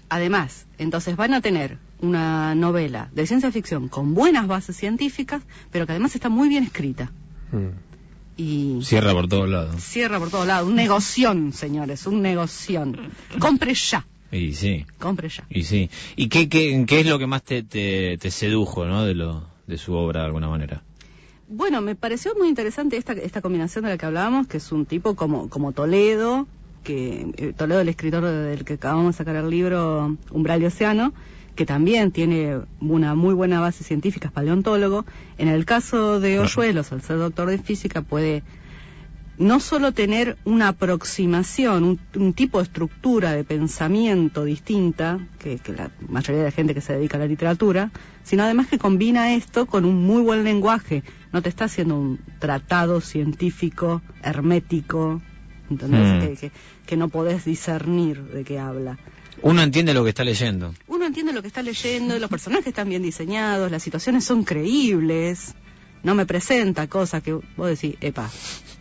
Además, entonces van a tener una novela de ciencia ficción con buenas bases científicas, pero que además está muy bien escrita. Y cierra por todos lados. Cierra por todos lados. Un negoción, señores, un negoción. Compre ya. Y sí. Compre ya. Y sí. ¿Y qué es lo que más te sedujo, ¿no? de su obra, de alguna manera? Bueno, me pareció muy interesante esta combinación de la que hablábamos, que es un tipo como Toledo, Toledo, el escritor del que acabamos de sacar el libro Umbral y Océano, que también tiene una muy buena base científica, es paleontólogo. En el caso de Hoyuelos, al ser doctor de física, puede no solo tener una aproximación, un tipo de estructura de pensamiento distinta que la mayoría de la gente que se dedica a la literatura, sino además que combina esto con un muy buen lenguaje. No te está haciendo un tratado científico hermético, ¿entendés? Que no podés discernir de qué habla. Uno entiende lo que está leyendo. Uno entiende lo que está leyendo, los personajes están bien diseñados, las situaciones son creíbles, no me presenta cosas que vos decís, epa.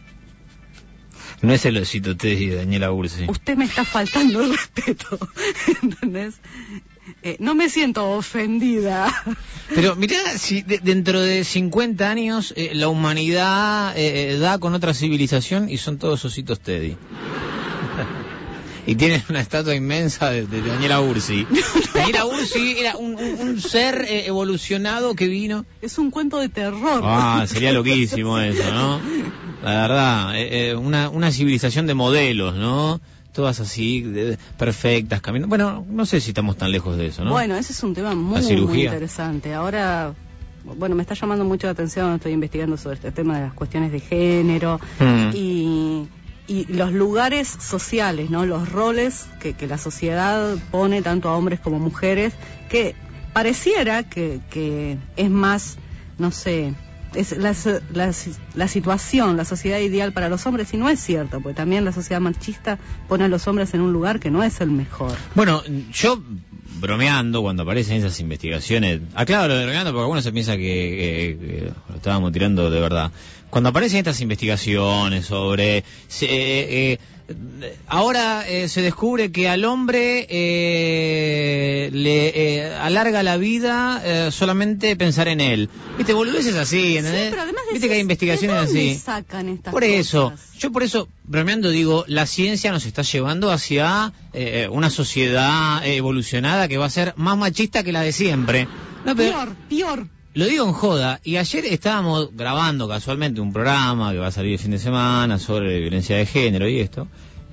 No es el osito Teddy de Daniela Ursi. Usted me está faltando el respeto, ¿entendés? No me siento ofendida. Pero mirá, si dentro de 50 años la humanidad da con otra civilización y son todos ositos Teddy. Y tienen una estatua inmensa de Daniela Ursi. Daniela Ursi era un ser evolucionado que vino. Es un cuento de terror. Sería loquísimo eso, ¿no? La verdad, una civilización de modelos, ¿no? Todas así, perfectas, caminando. Bueno, no sé si estamos tan lejos de eso, ¿no? Bueno, ese es un tema muy interesante. Ahora, bueno, me está llamando mucho la atención, estoy investigando sobre este tema de las cuestiones de género y los lugares sociales, ¿no? Los roles que la sociedad pone tanto a hombres como mujeres, que pareciera que es más, no sé, es la situación, la sociedad ideal para los hombres, y no es cierto, porque también la sociedad machista pone a los hombres en un lugar que no es el mejor. Bueno, yo bromeando cuando aparecen esas investigaciones, aclaro lo de bromeando porque algunos se piensa que lo estábamos tirando de verdad. Cuando aparecen estas investigaciones sobre ahora se descubre que al hombre le alarga la vida solamente pensar en él. Viste, boludeces así, ¿entendés? Sí, pero además viste que hay investigaciones así. Sacan estas por eso, cosas? yo por eso, bromeando digo, la ciencia nos está llevando hacia una sociedad evolucionada que va a ser más machista que la de siempre. No, pero, peor. Lo digo en joda, y ayer estábamos grabando casualmente un programa que va a salir el fin de semana sobre violencia de género y esto,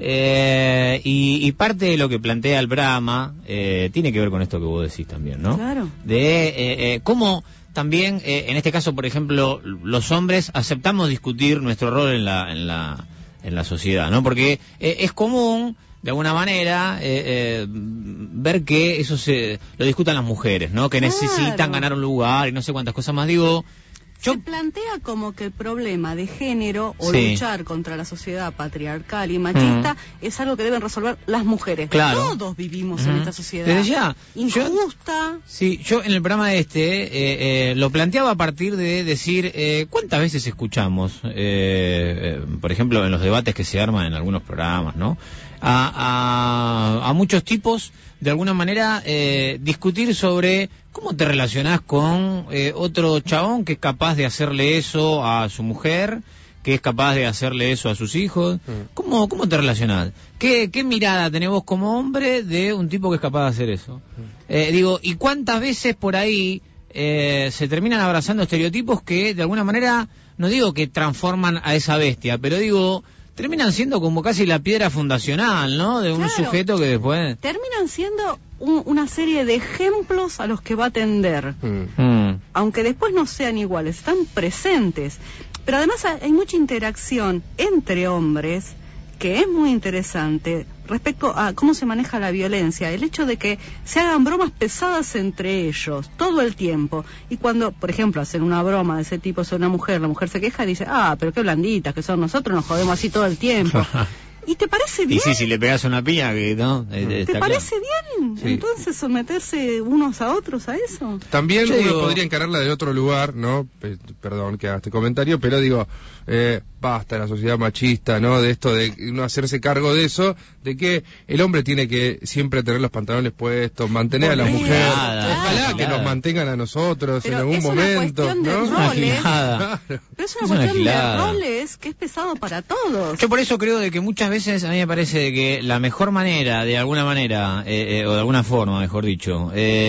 y parte de lo que plantea el programa tiene que ver con esto que vos decís también, ¿no? Claro. De cómo también, en este caso, por ejemplo, los hombres aceptamos discutir nuestro rol en la sociedad, ¿no? Porque es común, de alguna manera, ver que eso lo discutan las mujeres, ¿no? Que necesitan ganar un lugar y no sé cuántas cosas más. Digo, se plantea como que el problema de género o luchar contra la sociedad patriarcal y machista es algo que deben resolver las mujeres. Claro. Todos vivimos en esta sociedad. Desde ya. Injusta. Yo en el programa lo planteaba a partir de decir, ¿cuántas veces escuchamos, por ejemplo, en los debates que se arman en algunos programas, ¿no? A muchos tipos, de alguna manera, discutir sobre cómo te relacionás con otro chabón que es capaz de hacerle eso a su mujer, que es capaz de hacerle eso a sus hijos. ¿Cómo te relacionás? ¿Qué mirada tenés vos como hombre de un tipo que es capaz de hacer eso? Digo, ¿y cuántas veces por ahí se terminan abrazando estereotipos que, de alguna manera, no digo que transforman a esa bestia, pero digo, terminan siendo como casi la piedra fundacional, ¿no? De un sujeto que después... Terminan siendo una serie de ejemplos a los que va a atender. Aunque después no sean iguales, están presentes. Pero además hay mucha interacción entre hombres que es muy interesante respecto a cómo se maneja la violencia, el hecho de que se hagan bromas pesadas entre ellos todo el tiempo, y cuando, por ejemplo, hacen una broma de ese tipo sobre una mujer, la mujer se queja y dice, pero qué blanditas que son, nosotros nos jodemos así todo el tiempo. ¿Y te parece bien? Y sí, si le pegas una piña, que no. ¿Te parece bien? bien. Sí. Entonces someterse unos a otros a eso. También Yo uno digo- podría encararla de otro lugar, ¿no? Perdón que haga este comentario, pero digo, basta la sociedad machista, ¿no? De esto de uno hacerse cargo de eso, de que el hombre tiene que siempre tener los pantalones puestos, mantener a la Correcto, mujer. claro, Ojalá que claro. nos mantengan a nosotros Pero en algún es una momento, cuestión de ¿no? Una roles. gilada. Pero es una Es una cuestión de gilada. roles que es pesado para todos. Yo por eso creo de que muchas veces a mí me parece de que la mejor manera, de alguna manera, o de alguna forma, mejor dicho,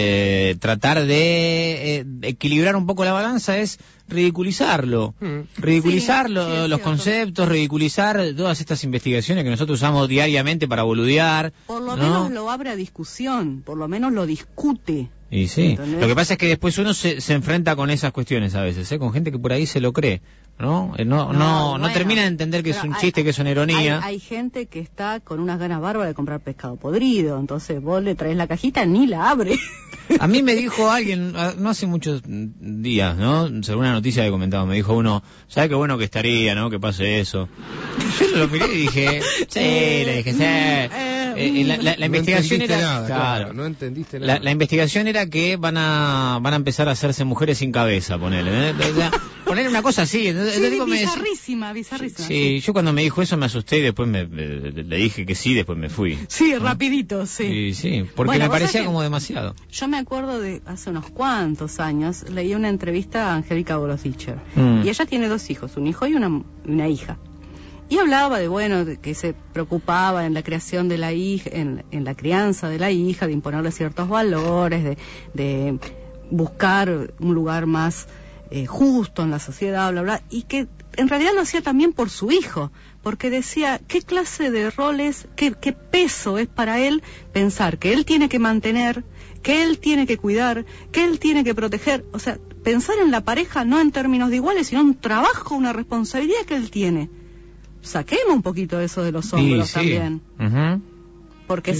tratar de equilibrar un poco la balanza es ridiculizarlo. Ridiculizar Sí, los es cierto. conceptos, ridiculizar todas estas investigaciones que nosotros usamos diariamente para boludear. Por lo ¿no? menos lo abre a discusión, por lo menos lo discute. Y sí, ¿Entendés? lo que pasa es que después uno se enfrenta con esas cuestiones a veces, con gente que por ahí se lo cree, ¿no? No bueno, termina de entender que es pero un chiste, que es una ironía. Hay gente que está con unas ganas bárbaras de comprar pescado podrido, entonces vos le traes la cajita, ni la abre. A mí me dijo alguien, no hace muchos días, ¿no? Según una noticia que comentaba, me dijo uno, ¿sabe qué bueno que estaría, no? Que pase eso. Yo lo miré y dije, sí, le dije, sí. La investigación entendiste era, nada, claro, no entendiste nada. la investigación era que van a empezar a hacerse mujeres sin cabeza, ponele, ¿eh? O sea, poner una cosa así. Entonces, Sí, digo, bizarrísima. sí, yo cuando me dijo eso me asusté y después le dije que sí, después me fui. Sí, rapidito, sí. Sí, porque Bueno, me vos parecía sabés que como demasiado. Yo me acuerdo de hace unos cuantos años, leí una entrevista a Angélica Borosicher. Y ella tiene 2 hijos, un hijo y una hija. Y hablaba de que se preocupaba en la creación de la hija, en la crianza de la hija, de imponerle ciertos valores, de buscar un lugar más justo en la sociedad, bla, bla, y que en realidad lo hacía también por su hijo, porque decía, ¿qué clase de roles, qué peso es para él pensar que él tiene que mantener, que él tiene que cuidar, que él tiene que proteger? O sea, pensar en la pareja no en términos de iguales, sino un trabajo, una responsabilidad que él tiene. Saquemos un poquito eso de los hombros también. Ujú. Porque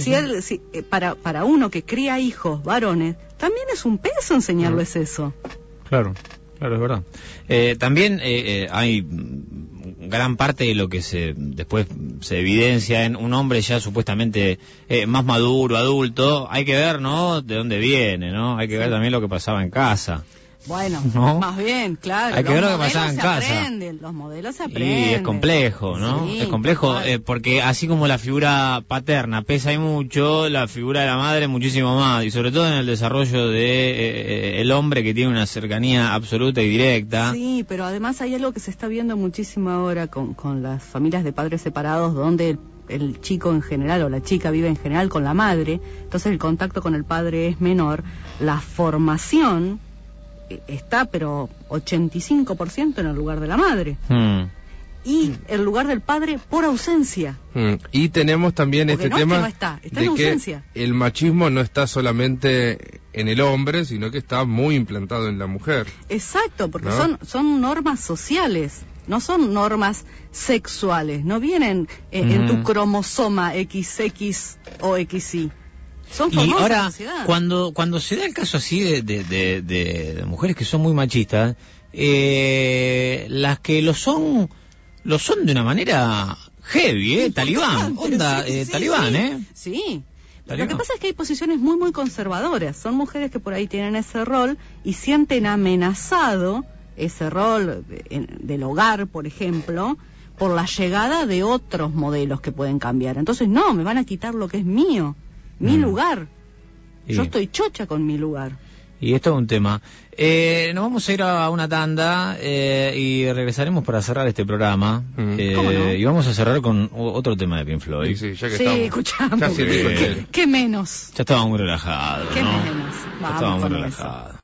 para uno que cría hijos varones, también es un peso enseñarles eso. Claro, es verdad. También hay gran parte de lo que después se evidencia en un hombre ya supuestamente más maduro, adulto. Hay que ver, ¿no?, de dónde viene, ¿no? Hay que ver también lo que pasaba en casa. Bueno, ¿no? más bien, claro. Hay que ver lo que pasaba en casa. Los modelos se aprenden. Y es complejo, ¿no? Sí, es complejo total. porque así como la figura paterna pesa y mucho, la figura de la madre muchísimo más, y sobre todo en el desarrollo de el hombre, que tiene una cercanía absoluta y directa. Sí, pero además hay algo que se está viendo muchísimo ahora con las familias de padres separados, donde el chico en general o la chica vive en general con la madre, entonces el contacto con el padre es menor, la formación está pero 85% en el lugar de la madre y el lugar del padre por ausencia. Y tenemos también Porque este no es que tema no está en de que ausencia. el machismo no está solamente en el hombre, sino que está muy implantado en la mujer. Exacto, porque ¿No? son normas sociales, no son normas sexuales, no vienen en tu cromosoma XX o XY. Son Y formados en la ahora, sociedad. cuando se da el caso así de mujeres que son muy machistas, las que lo son de una manera heavy, talibán, onda, Sí, talibán, sí. Sí. Talibán. Lo que pasa es que hay posiciones muy, muy conservadoras. Son mujeres que por ahí tienen ese rol y sienten amenazado ese rol del hogar, por ejemplo, por la llegada de otros modelos que pueden cambiar. Entonces, no, me van a quitar lo que es mío, mi lugar. Yo estoy chocha con mi lugar. Y esto es un tema. Nos vamos a ir a una tanda y regresaremos para cerrar este programa. ¿Cómo no? Y vamos a cerrar con otro tema de Pink Floyd. Sí, ya que Sí, estamos escuchamos. casi en Porque- el coche. ¿Qué menos? Ya estaba muy relajado, ¿Qué ¿no? menos? Ya Vamos estaba muy con eso. relajado.